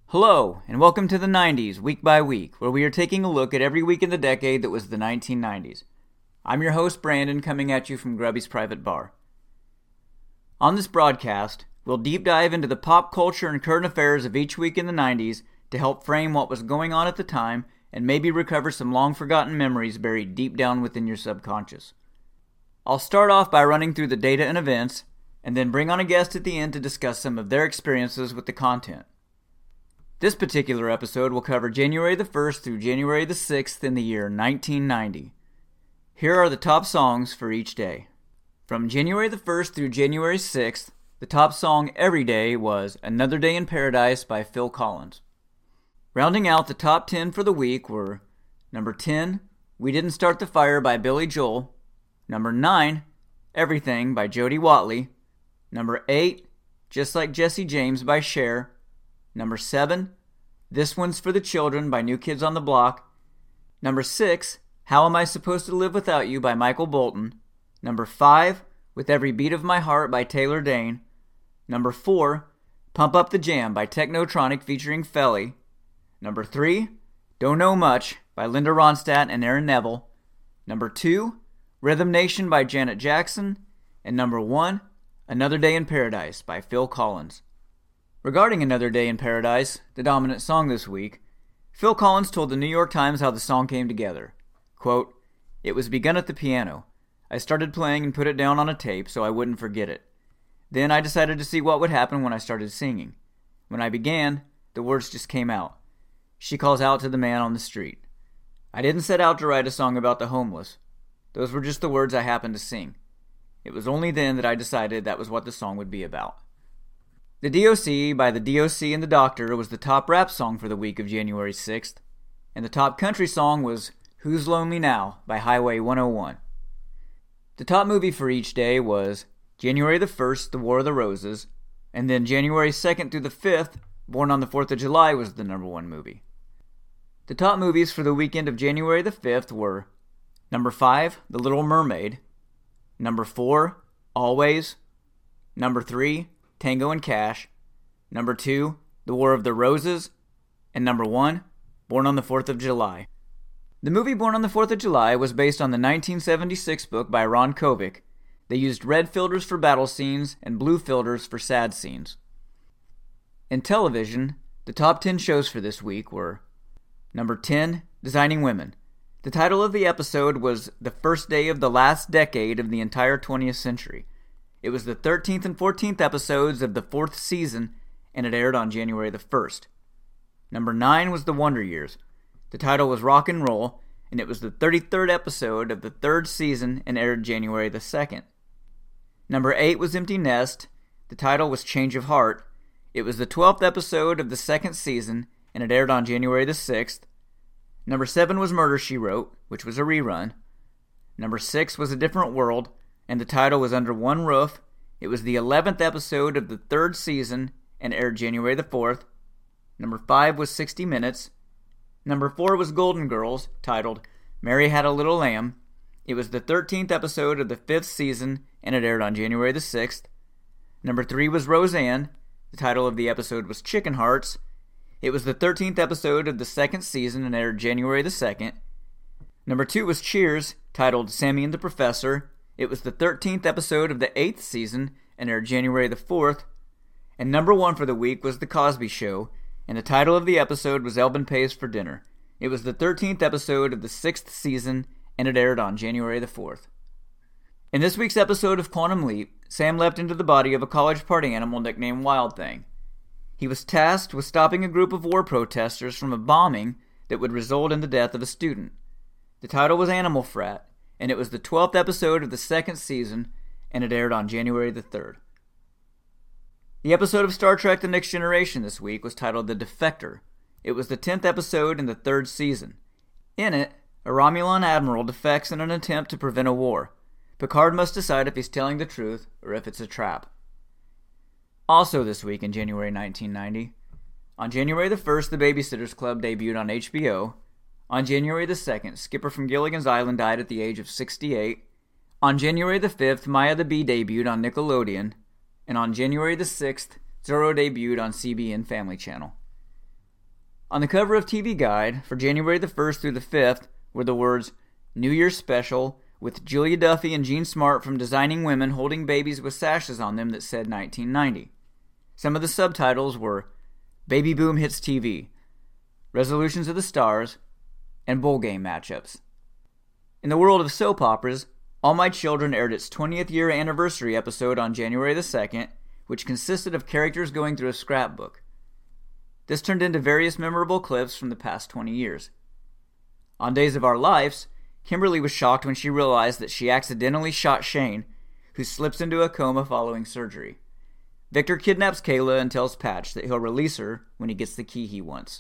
Hello, and welcome to the 90s, week by week, where we are taking a look at every week in the decade that was the 1990s. I'm your host, Brandon, coming at you from Grubby's Private Bar. On this broadcast, we'll deep dive into the pop culture and current affairs of each week in the 90s to help frame what was going on at the time and maybe recover some long-forgotten memories buried deep down within your subconscious. I'll start off by running through the data and events, and then bring on a guest at the end to discuss some of their experiences with the content. This particular episode will cover January the 1st through January the 6th in the year 1990. Here are the top songs for each day. From January the 1st through January 6th, the top song every day was Another Day in Paradise by Phil Collins. Rounding out the top 10 for the week were number 10, We Didn't Start the Fire by Billy Joel, number 9, Everything by Jody Watley, number 8, Just Like Jesse James by Cher, number 7, This One's for the Children by New Kids on the Block, number 6, How Am I Supposed to Live Without You by Michael Bolton, number 5, With Every Beat of My Heart by Taylor Dayne, number 4, Pump Up the Jam by Technotronic featuring Felly, number 3, Don't Know Much by Linda Ronstadt and Aaron Neville, number 2, Rhythm Nation by Janet Jackson, and number 1, Another Day in Paradise by Phil Collins. Regarding Another Day in Paradise, the dominant song this week, Phil Collins told the New York Times how the song came together. Quote, "It was begun at the piano. I started playing and put it down on a tape so I wouldn't forget it. Then I decided to see what would happen when I started singing. When I began, the words just came out. She calls out to the man on the street. I didn't set out to write a song about the homeless. Those were just the words I happened to sing. It was only then that I decided that was what the song would be about." The DOC by the DOC and the Doctor was the top rap song for the week of January 6th, and the top country song was Who's Lonely Now by Highway 101. The top movie for each day was January the 1st, The War of the Roses, and then January 2nd through the 5th, Born on the 4th of July was the number one movie. The top movies for the weekend of January the 5th were number 5, The Little Mermaid, number 4, Always, number 3, Tango and Cash, number 2, The War of the Roses, and number 1, Born on the 4th of July. The movie Born on the 4th of July was based on the 1976 book by Ron Kovic. They used red filters for battle scenes and blue filters for sad scenes. In television, the top 10 shows for this week were number 10, Designing Women. The title of the episode was The First Day of the Last Decade of the Entire 20th Century. It was the 13th and 14th episodes of the 4th season, and it aired on January the 1st. Number 9 was The Wonder Years. The title was Rock and Roll, and it was the 33rd episode of the 3rd season and aired January the 2nd. Number 8 was Empty Nest. The title was Change of Heart. It was the 12th episode of the 2nd season, and it aired on January the 6th. Number 7 was Murder, She Wrote, which was a rerun. Number 6 was A Different World, and the title was Under One Roof. It was the 11th episode of the 3rd season and aired January the 4th. Number 5 was 60 Minutes. Number 4 was Golden Girls, titled Mary Had a Little Lamb. It was the 13th episode of the 5th season and it aired on January the 6th. Number 3 was Roseanne. The title of the episode was Chicken Hearts. It was the 13th episode of the 2nd season and aired January the 2nd. Number 2 was Cheers, titled Sammy and the Professor. It was the 13th episode of the 8th season and aired January the 4th. And number 1 for the week was The Cosby Show, and the title of the episode was Elvin Pays for Dinner. It was the 13th episode of the 6th season and it aired on January the 4th. In this week's episode of Quantum Leap, Sam leapt into the body of a college party animal nicknamed Wild Thing. He was tasked with stopping a group of war protesters from a bombing that would result in the death of a student. The title was Animal Frat, and it was the 12th episode of the 2nd season, and it aired on January the 3rd. The episode of Star Trek The Next Generation this week was titled The Defector. It was the 10th episode in the 3rd season. In it, a Romulan admiral defects in an attempt to prevent a war. Picard must decide if he's telling the truth or if it's a trap. Also this week in January 1990, on January the 1st, The Babysitters Club debuted on HBO. On January the 2nd, Skipper from Gilligan's Island died at the age of 68. On January the 5th, Maya the Bee debuted on Nickelodeon. And on January the 6th, Zorro debuted on CBN Family Channel. On the cover of TV Guide for January the 1st through the 5th were the words New Year's Special with Julia Duffy and Jean Smart from Designing Women holding babies with sashes on them that said 1990. Some of the subtitles were Baby Boom Hits TV, Resolutions of the Stars, and Bowl Game Matchups. In the world of soap operas, All My Children aired its 20th year anniversary episode on January the 2nd, which consisted of characters going through a scrapbook. This turned into various memorable clips from the past 20 years. On Days of Our Lives, Kimberly was shocked when she realized that she accidentally shot Shane, who slips into a coma following surgery. Victor kidnaps Kayla and tells Patch that he'll release her when he gets the key he wants.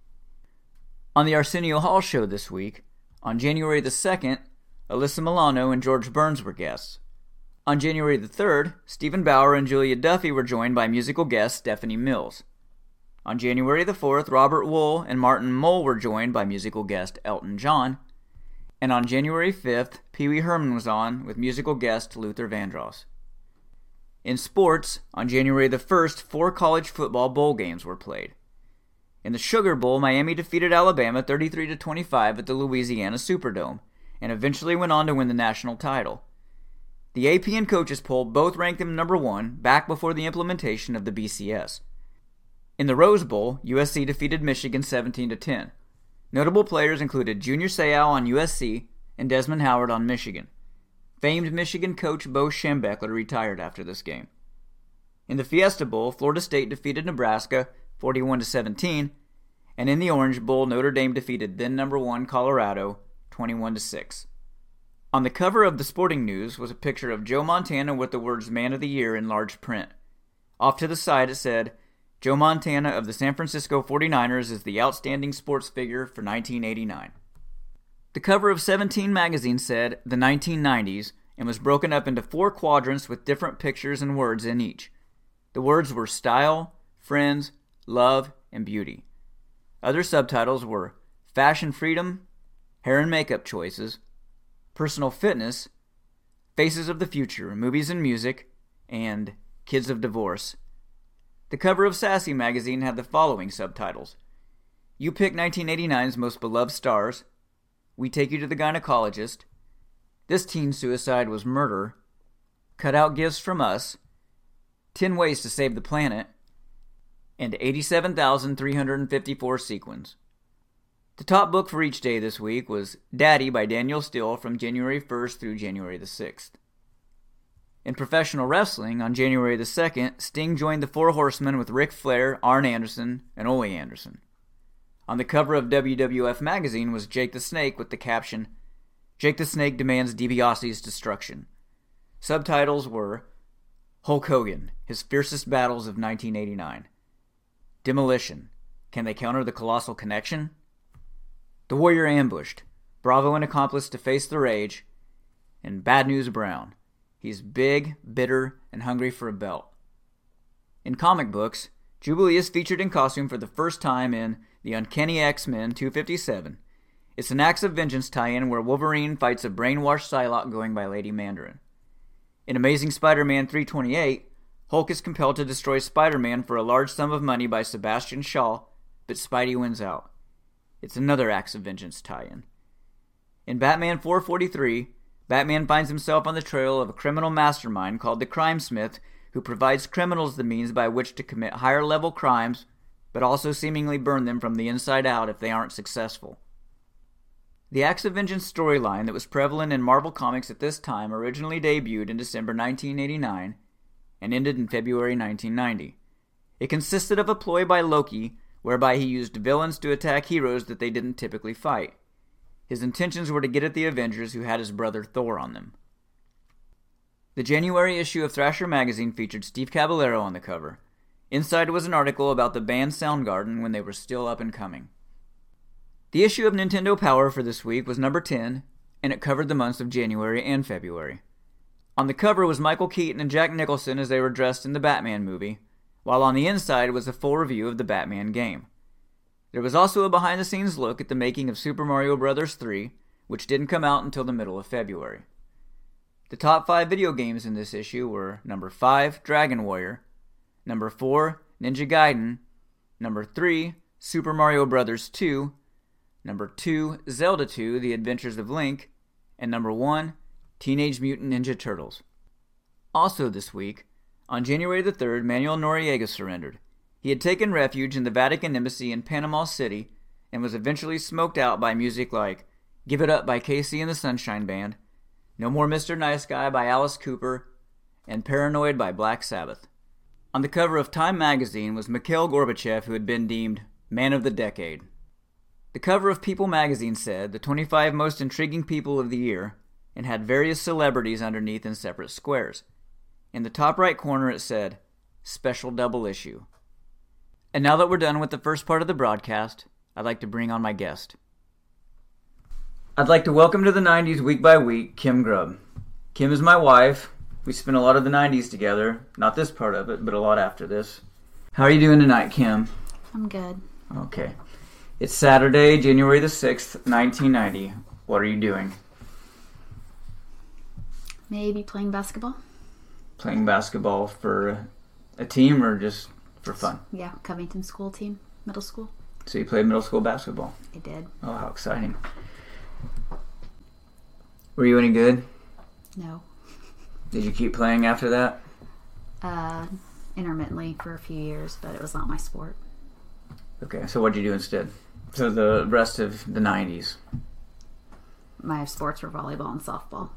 On the Arsenio Hall show this week, on January the 2nd, Alyssa Milano and George Burns were guests. On January the 3rd, Stephen Bauer and Julia Duffy were joined by musical guest Stephanie Mills. On January the 4th, Robert Wool and Martin Mull were joined by musical guest Elton John. And on January 5th, Pee Wee Herman was on with musical guest Luther Vandross. In sports, on January the 1st, 4 college football bowl games were played. In the Sugar Bowl, Miami defeated Alabama 33-25 at the Louisiana Superdome, and eventually went on to win the national title. The AP and Coaches poll both ranked them number 1 back before the implementation of the BCS. In the Rose Bowl, USC defeated Michigan 17-10. Notable players included Junior Seau on USC and Desmond Howard on Michigan. Famed Michigan coach Bo Schembechler retired after this game. In the Fiesta Bowl, Florida State defeated Nebraska 41-17, and in the Orange Bowl, Notre Dame defeated then number 1 Colorado 21-6. On the cover of the Sporting News was a picture of Joe Montana with the words Man of the Year in large print. Off to the side it said, Joe Montana of the San Francisco 49ers is the outstanding sports figure for 1989. The cover of 17 magazine said the 1990s and was broken up into 4 quadrants with different pictures and words in each. The words were style, friends, love, and beauty. Other subtitles were fashion freedom, hair and makeup choices, personal fitness, faces of the future, movies and music, and kids of divorce. The cover of Sassy magazine had the following subtitles. You Pick 1989's Most Beloved Stars, We Take You to the Gynecologist, This Teen Suicide Was Murder, Cut Out Gifts From Us, 10 Ways to Save the Planet, and 87,354 sequins. The top book for each day this week was Daddy by Daniel Steele from January 1st through January the 6th. In professional wrestling, on January the 2nd, Sting joined the Four Horsemen with Ric Flair, Arn Anderson, and Ole Anderson. On the cover of WWF magazine was Jake the Snake with the caption, Jake the Snake demands DiBiase's destruction. Subtitles were Hulk Hogan, his fiercest battles of 1989. Demolition, can they counter the Colossal Connection? The Warrior Ambushed, Bravo and accomplice to face the rage. And Bad News Brown, he's big, bitter, and hungry for a belt. In comic books, Jubilee is featured in costume for the first time in The Uncanny X-Men 257. It's an Acts of Vengeance tie-in where Wolverine fights a brainwashed Psylocke going by Lady Mandarin. In Amazing Spider-Man 328, Hulk is compelled to destroy Spider-Man for a large sum of money by Sebastian Shaw, but Spidey wins out. It's another Acts of Vengeance tie-in. In Batman 443, Batman finds himself on the trail of a criminal mastermind called the Crime Smith, who provides criminals the means by which to commit higher-level crimes, but also seemingly burn them from the inside out if they aren't successful. The Acts of Vengeance storyline that was prevalent in Marvel Comics at this time originally debuted in December 1989 and ended in February 1990. It consisted of a ploy by Loki whereby he used villains to attack heroes that they didn't typically fight. His intentions were to get at the Avengers who had his brother Thor on them. The January issue of Thrasher magazine featured Steve Caballero on the cover. Inside was an article about the band Soundgarden when they were still up and coming. The issue of Nintendo Power for this week was number 10, and it covered the months of January and February. On the cover was Michael Keaton and Jack Nicholson as they were dressed in the Batman movie, while on the inside was a full review of the Batman game. There was also a behind-the-scenes look at the making of Super Mario Bros. 3, which didn't come out until the middle of February. The top 5 video games in this issue were number 5, Dragon Warrior, number 4, Ninja Gaiden, number 3, Super Mario Bros. 2, number 2, Zelda 2, The Adventures of Link, and number 1, Teenage Mutant Ninja Turtles. Also this week, on January the 3rd, Manuel Noriega surrendered. He had taken refuge in the Vatican Embassy in Panama City and was eventually smoked out by music like Give It Up by Casey and the Sunshine Band, No More Mr. Nice Guy by Alice Cooper, and Paranoid by Black Sabbath. On the cover of Time magazine was Mikhail Gorbachev, who had been deemed Man of the Decade. The cover of People magazine said the 25 most intriguing people of the year and had various celebrities underneath in separate squares. In the top right corner it said, Special Double Issue. And now that we're done with the first part of the broadcast, I'd like to bring on my guest. I'd like to welcome to the 90s week by week, Kim Grubb. Kim is my wife. We spent a lot of the 90s together. Not this part of it, but a lot after this. How are you doing tonight, Kim? I'm good. Okay. It's Saturday, January the 6th, 1990. What are you doing? Maybe playing basketball. Playing basketball for a team or just for fun? Yeah, Covington school team, middle school. So you played middle school basketball? I did. Oh, how exciting. Were you any good? No. Did you keep playing after that? Intermittently for a few years, but it was not my sport. Okay, so what did you do instead? So the rest of the 90s? My sports were volleyball and softball.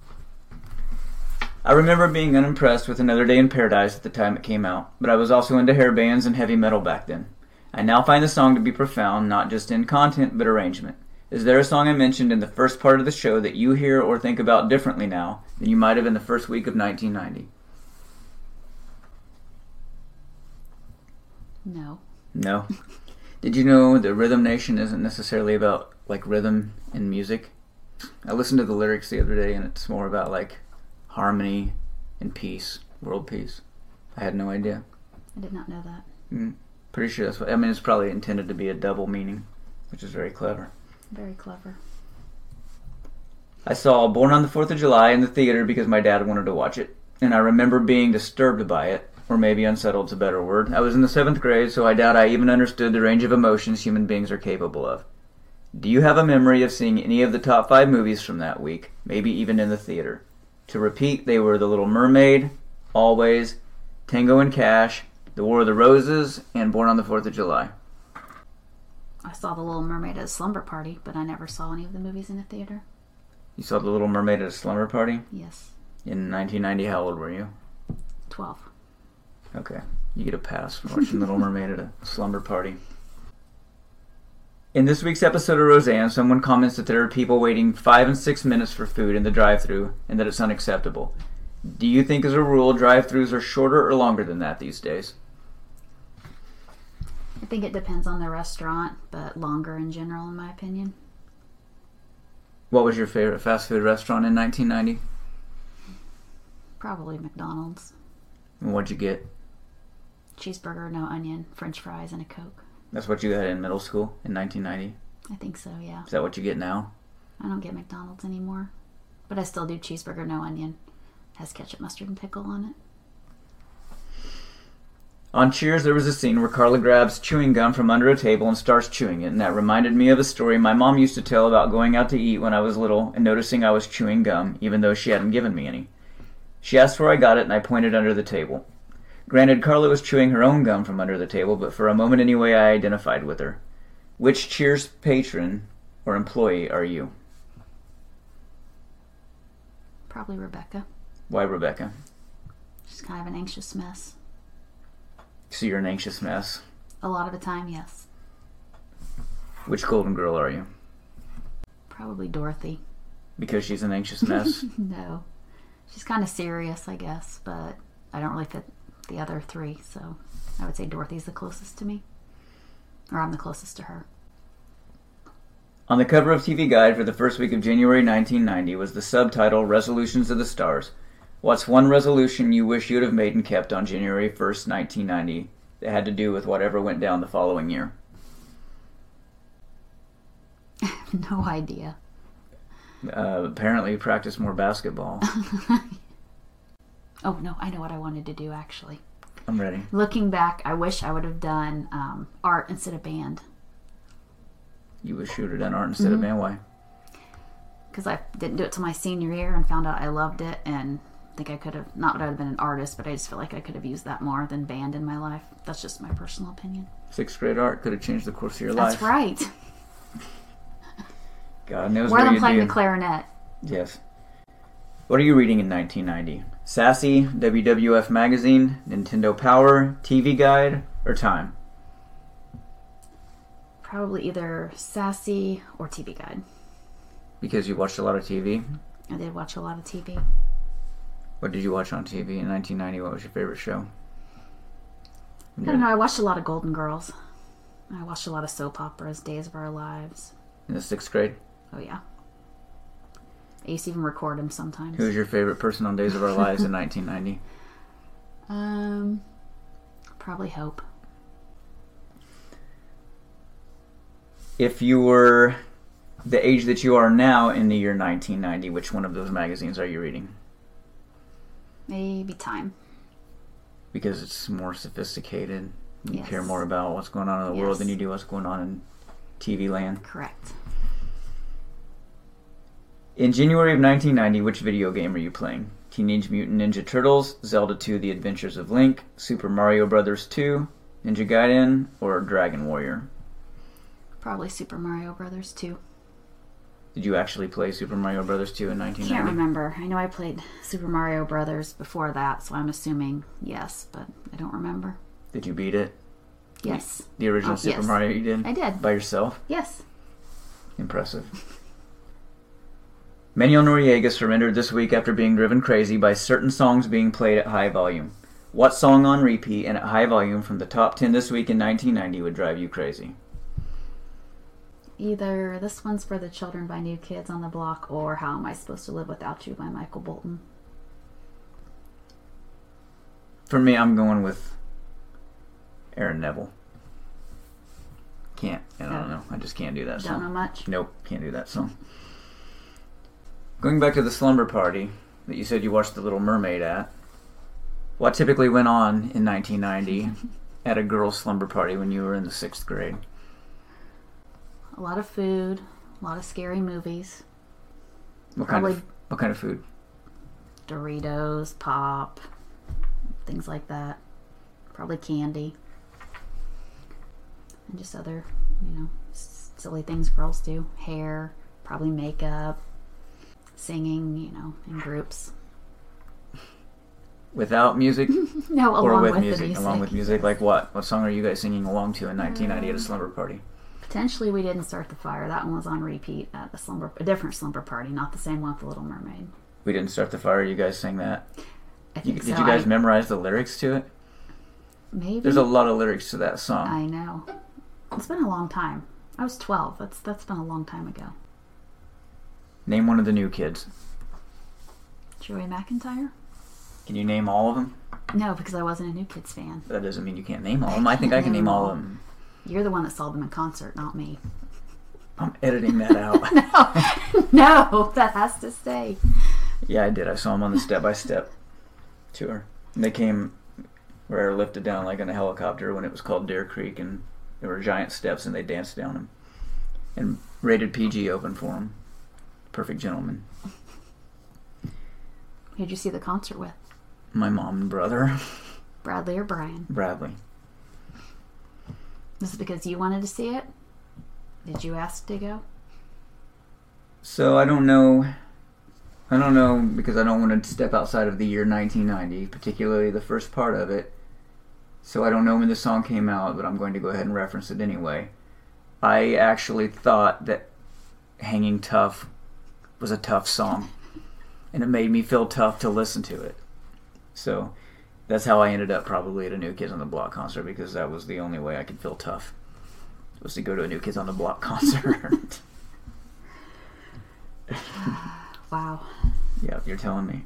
I remember being unimpressed with Another Day in Paradise at the time it came out, but I was also into hair bands and heavy metal back then. I now find the song to be profound, not just in content, but arrangement. Is there a song I mentioned in the first part of the show that you hear or think about differently now than you might have in the first week of 1990? No. No? Did you know that Rhythm Nation isn't necessarily about, like, rhythm in music? I listened to the lyrics the other day, and it's more about, like, harmony and peace, world peace. I had no idea. I did not know that. Pretty sure that's what... I mean, it's probably intended to be a double meaning, which is very clever. Very clever. I saw Born on the 4th of July in the theater because my dad wanted to watch it, and I remember being disturbed by it, or maybe unsettled's a better word. I was in the 7th grade, so I doubt I even understood the range of emotions human beings are capable of. Do you have a memory of seeing any of the top 5 movies from that week, maybe even in the theater? To repeat, they were The Little Mermaid, Always, Tango and Cash, The War of the Roses, and Born on the 4th of July. I saw The Little Mermaid at a slumber party, but I never saw any of the movies in a theater. You saw The Little Mermaid at a slumber party? Yes. In 1990, how old were you? 12. Okay. You get a pass for watching Little Mermaid at a slumber party. In this week's episode of Roseanne, someone comments that there are people waiting 5 and 6 minutes for food in the drive-thru and that it's unacceptable. Do you think, as a rule, drive-thrus are shorter or longer than that these days? I think it depends on the restaurant, but longer in general, in my opinion. What was your favorite fast food restaurant in 1990? Probably McDonald's. And what'd you get? Cheeseburger, no onion, French fries, and a Coke. That's what you got in middle school in 1990? I think so, yeah. Is that what you get now? I don't get McDonald's anymore. But I still do cheeseburger, no onion. Has ketchup, mustard, and pickle on it. On Cheers, there was a scene where Carla grabs chewing gum from under a table and starts chewing it, and that reminded me of a story my mom used to tell about going out to eat when I was little and noticing I was chewing gum, even though she hadn't given me any. She asked where I got it, and I pointed under the table. Granted, Carla was chewing her own gum from under the table, but for a moment anyway, I identified with her. Which Cheers patron or employee are you? Probably Rebecca. Why Rebecca? She's kind of an anxious mess. So you're an anxious mess. A lot of the time, yes. Which Golden Girl are you? Probably Dorothy. Because she's an anxious mess? No. She's kind of serious, I guess, but I don't really fit the other 3, so I would say Dorothy's the closest to me. Or I'm the closest to her. On the cover of TV Guide for the first week of January 1990 was the subtitle Resolutions of the Stars. What's one resolution you wish you'd have made and kept on January 1st, 1990 that had to do with whatever went down the following year? No idea. Apparently practice more basketball. Oh, no, I know what I wanted to do, actually. I'm ready. Looking back, I wish I would have done art instead of band. You wish you would have done art instead of band. Why? Because I didn't do it till my senior year and found out I loved it, and I think I could have, not that I would have been an artist, but I just feel like I could have used that more than band in my life. That's just my personal opinion. 6th grade art could have changed the course of your life. That's right. God knows More where than you'd playing be. the clarinet. Yes. What are you reading in 1990? Sassy, WWF Magazine, Nintendo Power, TV Guide, or Time? Probably either Sassy or TV Guide. Because you watched a lot of TV? I did watch a lot of TV. What did you watch on TV in 1990? What was your favorite show? I don't know. I watched a lot of Golden Girls. I watched a lot of soap operas, Days of Our Lives. In the 6th grade? Oh, yeah. I used to even record them sometimes. Who was your favorite person on Days of Our Lives in 1990? Probably Hope. If you were the age that you are now in the year 1990, which one of those magazines are you reading? Maybe Time. Because it's more sophisticated. You Yes. care more about what's going on in the world than you do what's going on in TV land. Correct. In January of 1990, which video game are you playing? Teenage Mutant Ninja Turtles, Zelda 2: The Adventures of Link, Super Mario Bros. 2, Ninja Gaiden, or Dragon Warrior? Probably Super Mario Brothers 2. Did you actually play Super Mario Bros. 2 in 1990? Can't remember. I know I played Super Mario Brothers before that, so I'm assuming yes, but I don't remember. Did you beat it? Yes. The original Super yes. Mario you did? I did. By yourself? Yes. Impressive. Manuel Noriega surrendered this week after being driven crazy by certain songs being played at high volume. What song on repeat and at high volume from the top 10 this week in 1990 would drive you crazy? Either This One's for the Children by New Kids on the Block or How Am I Supposed to Live Without You by Michael Bolton. For me, I'm going with Aaron Neville. Can't. I don't know. I just can't do that song. Don't know much. Nope, can't do that song. Going back to the slumber party that you said you watched The Little Mermaid at, what typically went on in 1990 at a girl's slumber party when you were in the 6th grade? A lot of food, a lot of scary movies. What Probably kind of food? Doritos, pop, things like that. Probably candy. And just other, silly things girls do. Hair, probably makeup, singing, in groups. Without music? No, or along with with music? the music. Along with music? Like what? What song are you guys singing along to in 1990 at a slumber party? Potentially We Didn't Start the Fire. That one was on repeat at a different slumber party, not the same one with the Little Mermaid. We Didn't Start the Fire. You guys sang that? I think Did you guys memorize the lyrics to it? Maybe. There's a lot of lyrics to that song. I know. It's been a long time. I was 12. That's been a long time ago. Name one of the New Kids. Joey McIntyre? Can you name all of them? No, because I wasn't a New Kids fan. That doesn't mean you can't name all of them. I think I can name all of them. You're the one that saw them in concert, not me. I'm editing that out. No, that has to stay. Yeah, I did. I saw them on the Step by Step tour. And they came where I lifted down like on a helicopter when it was called Deer Creek, and there were giant steps and they danced down them. And Rated PG opened for them. Perfect Gentleman. Who'd you see the concert with? My mom and brother. Bradley or Brian? Bradley. This is because you wanted to see it? Did you ask to go? So I don't know because I don't want to step outside of the year 1990, particularly the first part of it. So I don't know when the song came out, but I'm going to go ahead and reference it anyway. I actually thought that Hanging Tough was a tough song, and it made me feel tough to listen to it. So that's how I ended up probably at a New Kids on the Block concert, because that was the only way I could feel tough, was to go to a New Kids on the Block concert. Wow. Yeah, you're telling me.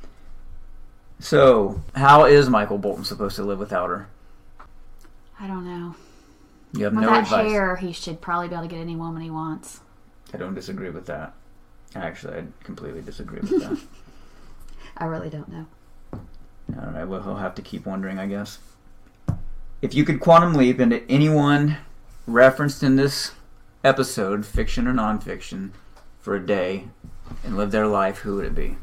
So, how is Michael Bolton supposed to live without her? I don't know. You have With no that advice. hair, he should probably be able to get any woman he wants. I don't disagree with that. Actually, I completely disagree with that. I really don't know. Alright, well, he'll have to keep wondering, I guess. If you could quantum leap into anyone referenced in this episode, fiction or nonfiction, for a day and live their life, who would it be?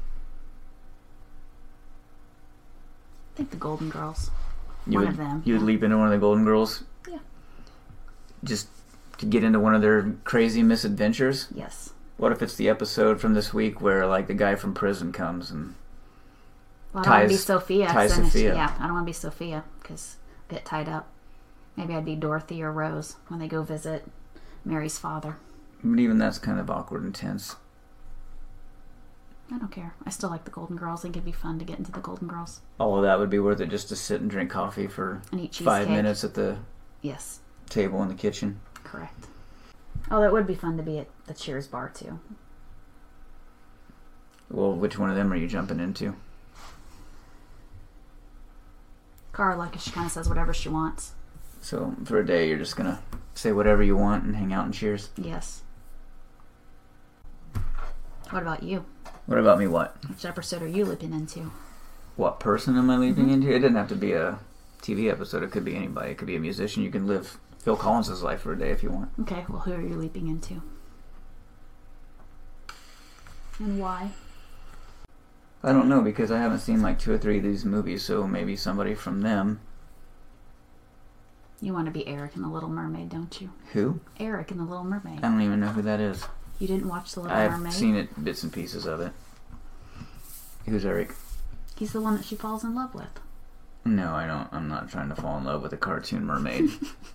I think the Golden Girls. One of them. You would leap into one of the Golden Girls? Yeah. Just to get into one of their crazy misadventures? Yes. What if it's the episode from this week where, like, the guy from prison comes and Well, I don't want to be Sophia. ties Sophia. Yeah, I don't want to be Sophia because I get tied up. Maybe I'd be Dorothy or Rose when they go visit Mary's father. But even that's kind of awkward and tense. I don't care. I still like the Golden Girls. I think it'd be fun to get into the Golden Girls. All of that would be worth it just to sit and drink coffee for And eat 5 cheesecake. minutes at the Yes. table in the kitchen. Correct. Oh, that would be fun to be at the Cheers bar, too. Well, which one of them are you jumping into? Carla, because she kind of says whatever she wants. So for a day, you're just going to say whatever you want and hang out and cheers? Yes. What about you? What about me, what? Which episode are you leaping into? What person am I leaping into? It doesn't have to be a TV episode. It could be anybody. It could be a musician. You can live Phil Collins' life for a day if you want. Okay, well, who are you leaping into? And why? I don't know, because I haven't seen like 2 or 3 of these movies, so maybe somebody from them. You want to be Eric in The Little Mermaid, don't you? Who? Eric in The Little Mermaid. I don't even know who that is. You didn't watch The Little I've Mermaid? seen it, bits and pieces of it. Who's Eric? He's the one that she falls in love with. No, I don't. I'm not trying to fall in love with a cartoon mermaid.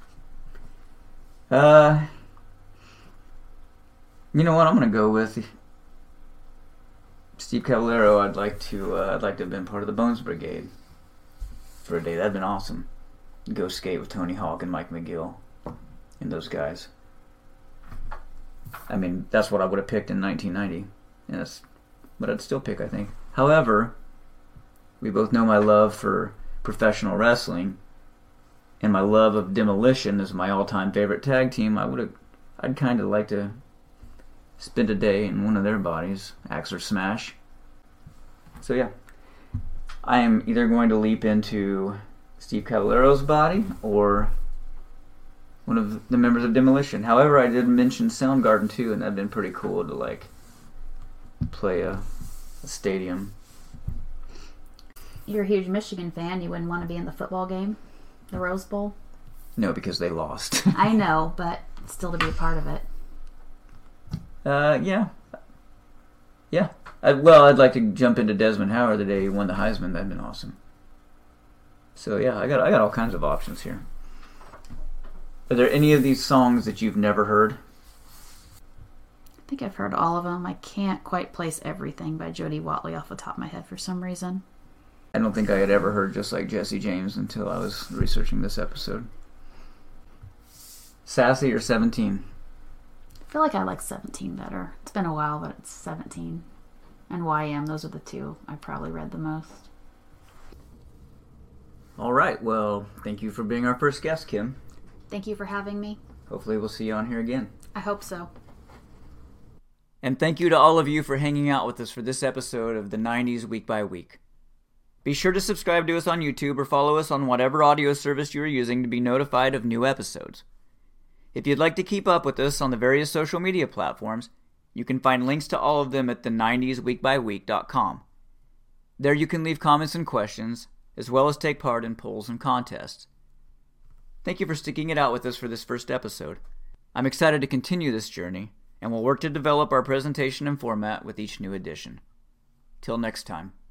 You know what? I'm gonna go with Steve Caballero. I'd like to have been part of the Bones Brigade for a day. That'd been awesome. Go skate with Tony Hawk and Mike McGill and those guys. I mean, that's what I would have picked in 1990. And that's what I'd still pick, I think. However, we both know my love for professional wrestling and my love of Demolition is my all-time favorite tag team. I'd kind of like to spend a day in one of their bodies, Axe or Smash. So yeah, I am either going to leap into Steve Caballero's body or one of the members of Demolition. However, I did mention Soundgarden too, and that'd been pretty cool to like play a stadium. You're a huge Michigan fan. You wouldn't want to be in the football game? The Rose Bowl? No, because they lost. I know, but still to be a part of it. Yeah. I'd like to jump into Desmond Howard the day he won the Heisman. That'd been awesome. So yeah, I got all kinds of options here. Are there any of these songs that you've never heard? I think I've heard all of them. I can't quite place Everything by Jody Watley off the top of my head for some reason. I don't think I had ever heard Just Like Jesse James until I was researching this episode. Sassy or 17? I feel like I like 17 better. It's been a while, but it's 17. And YM, those are the two I probably read the most. All right, well, thank you for being our first guest, Kim. Thank you for having me. Hopefully we'll see you on here again. I hope so. And thank you to all of you for hanging out with us for this episode of the 90s Week by Week. Be sure to subscribe to us on YouTube or follow us on whatever audio service you are using to be notified of new episodes. If you'd like to keep up with us on the various social media platforms, you can find links to all of them at the90sweekbyweek.com. There you can leave comments and questions, as well as take part in polls and contests. Thank you for sticking it out with us for this first episode. I'm excited to continue this journey, and we'll work to develop our presentation and format with each new edition. Till next time.